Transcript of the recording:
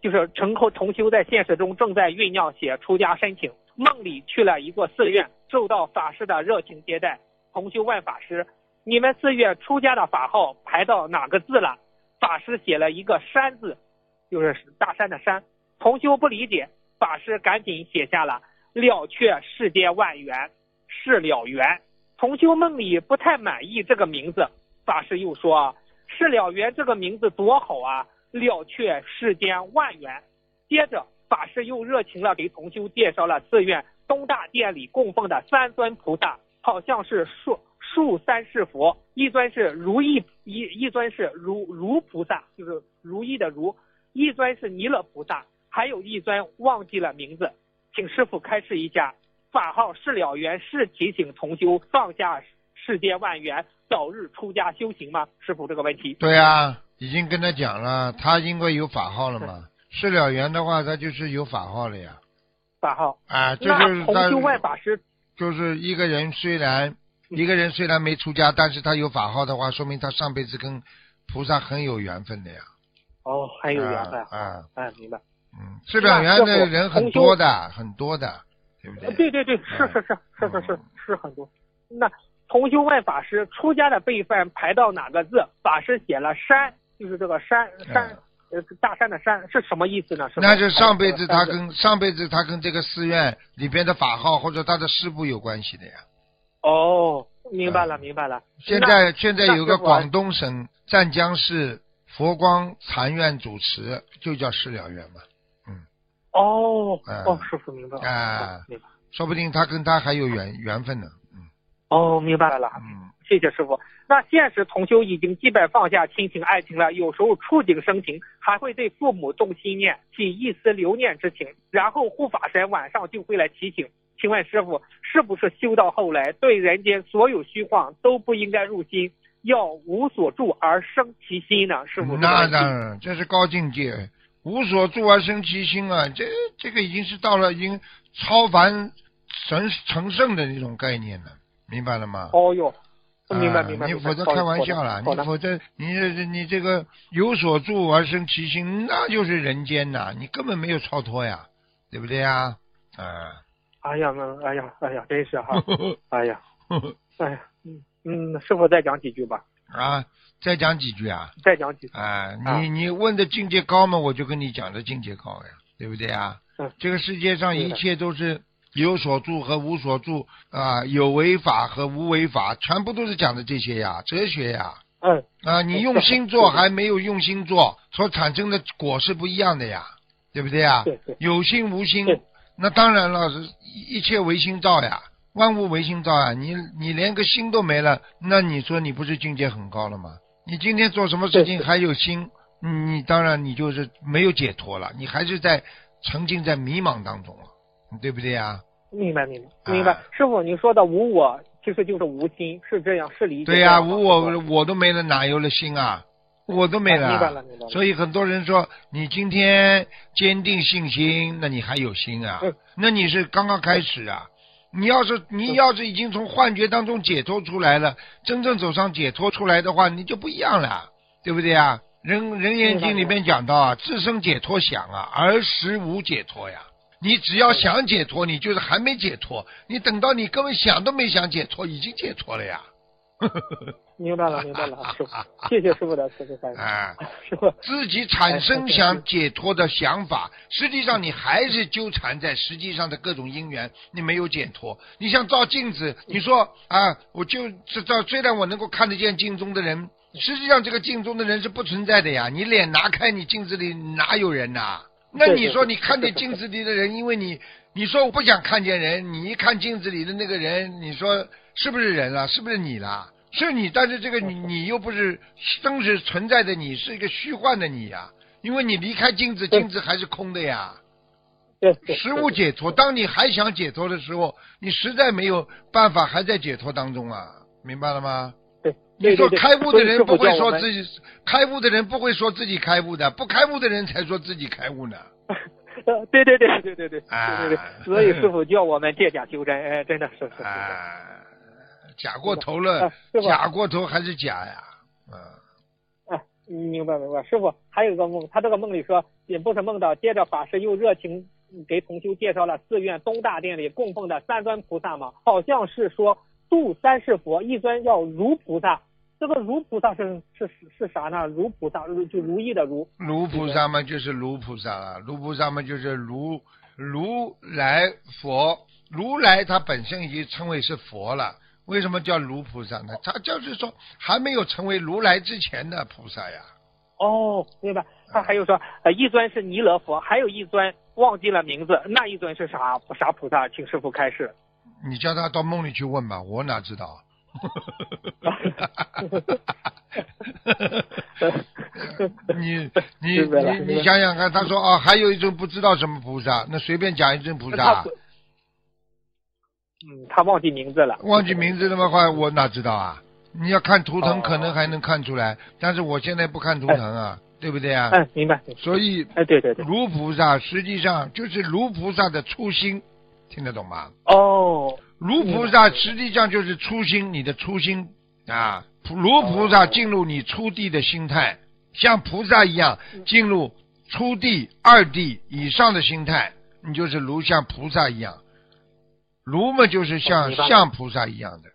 就是同修在现实中正在酝酿写出家申请，梦里去了一个寺院，受到法师的热情接待。同修问法师，你们寺院出家的法号排到哪个字了？法师写了一个山字，就是大山的山。同修不理解，法师赶紧写下了了却世间万缘，是了缘。同修梦里不太满意这个名字，法师又说，是了缘这个名字多好啊，了却世间万缘。接着法师又热情了给同修介绍了寺院东大殿里供奉的三尊菩萨，好像是树三世佛，一尊是一尊是如菩萨，就是如意的如，一尊是弥勒菩萨，还有一尊忘记了名字，请师父开示一下。法号是了缘是提醒同修放下世间万缘，早日出家修行吗？师父这个问题。 对啊，已经跟他讲了，他因为有法号了嘛。是了缘的话，他就是有法号了呀。 法号啊，这就是同修问法师， 就是一个人虽然没出家，但是他有法号的话，说明他上辈子跟菩萨很有缘分的呀。 哦，很有缘分明白。 是了缘的人很多的，很多的，对不对？ 对，是很多。那同修问法师，出家的辈分排到哪个字？法师写了山，就是这个山，大山的山是什么意思呢？ 那是上辈子他跟这个寺院里边的法号或者他的师部有关系的呀。 哦，明白了。 现在有个广东省湛江市佛光禅院主持，就叫是了缘嘛。 师父明白了。明白。 说不定他跟他还有缘分呢。 明白了。谢谢师父。那现实同修已经基本放下亲情爱情了，有时候触景生情，还会对父母动心念，起一丝留念之情，然后护法神晚上就会来提醒。请问师父，是不是修到后来，对人间所有虚幻都不应该入心，要无所住而生其心呢？师父， 那当然，这是高境界，无所住而生其心啊！这个已经是到了已经超凡成圣的那种概念了，明白了吗？ 明白。 你否则开玩笑了，你否则你这个有所住而生其心，那就是人间呐，你根本没有超脱呀，对不对呀？ 哎呀，真是哈，师父再讲几句吧。 再讲几句啊？ 再讲几句。 你问的境界高嘛，我就跟你讲的境界高呀，对不对啊？这个世界上一切都是有所住和无所住有为法和无为法，全部都是讲的这些呀，哲学呀。你用心做还没有用心做，所产生的果是不一样的呀，对不对呀？有心无心，那当然了，一切唯心造呀，万物唯心造呀。你连个心都没了，那你说你不是境界很高了吗？你今天做什么事情还有心，你当然你就是没有解脱了，你还是在沉浸在迷茫当中了，对不对呀？ 明白。师父，你说的无我其实就是无心，是这样，是理解。 对呀，无我都没了，哪有了心啊？我都没了。 明白了。 所以很多人说，你今天坚定信心，那你还有心啊？那你是刚刚开始啊。你要是已经从幻觉当中解脱出来了，真正走上解脱出来的话，你就不一样了，对不对啊？人言经里面讲到自生解脱想而实无解脱呀。你只要想解脱，你就是还没解脱，你等到你根本想都没想解脱，已经解脱了呀。 明白了，师父，谢谢师父的慈悲开示。师父， 自己产生想解脱的想法，实际上你还是纠缠在实际上的各种因缘，你没有解脱。你像照镜子，你说我就虽然我能够看得见镜中的人，实际上这个镜中的人是不存在的呀。你脸拿开，你镜子里哪有人呐？那你说你看见镜子里的人，因为你说我不想看见人，你一看镜子里的那个人，你说是不是人了？是不是你了？是你，但是这个你又不是真实存在的，你是一个虚幻的你呀。因为你离开镜子，镜子还是空的呀。实无解脱。当你还想解脱的时候，你实在没有办法，还在解脱当中啊，明白了吗？你说开悟的人不会说自己开悟的人不会说自己开悟的，不开悟的人才说自己开悟呢。 对，所以师父叫我们借假修真，真的是假过头了，假过头还是假呀。 明白。师父还有一个梦，他这个梦里说紧不是梦到，接着法师又热情给同修介绍了寺院东大殿里供奉的三尊菩萨嘛，好像是说度三世佛，一尊叫如菩萨。这个如菩萨是啥呢？如菩萨就如意的如。 如菩萨嘛就是如菩萨了，如菩萨嘛就是如来佛，如来他本身已经称为是佛了，为什么叫如菩萨呢？他就是说还没有成为如来之前的菩萨呀。 哦，对吧？他还有说，一尊是弥勒佛，还有一尊忘记了名字，那一尊是啥菩萨？请师父开示。 你叫他到梦里去问吧，我哪知道。你想想看，他说哦，还有一尊不知道什么菩萨，那随便讲一尊菩萨。 他忘记名字了。 忘记名字的话，我哪知道啊？你要看图腾，可能还能看出来，但是我现在不看图腾啊，对不对啊？ 明白。 所以， 对， 如菩萨实际上就是如菩萨的初心，听得懂吗？ 哦， 如菩萨实际上就是初心，你的初心啊，如菩萨进入你初地的心态，像菩萨一样进入初地、二地以上的心态，你就是如像菩萨一样。如嘛就是像菩萨一样的。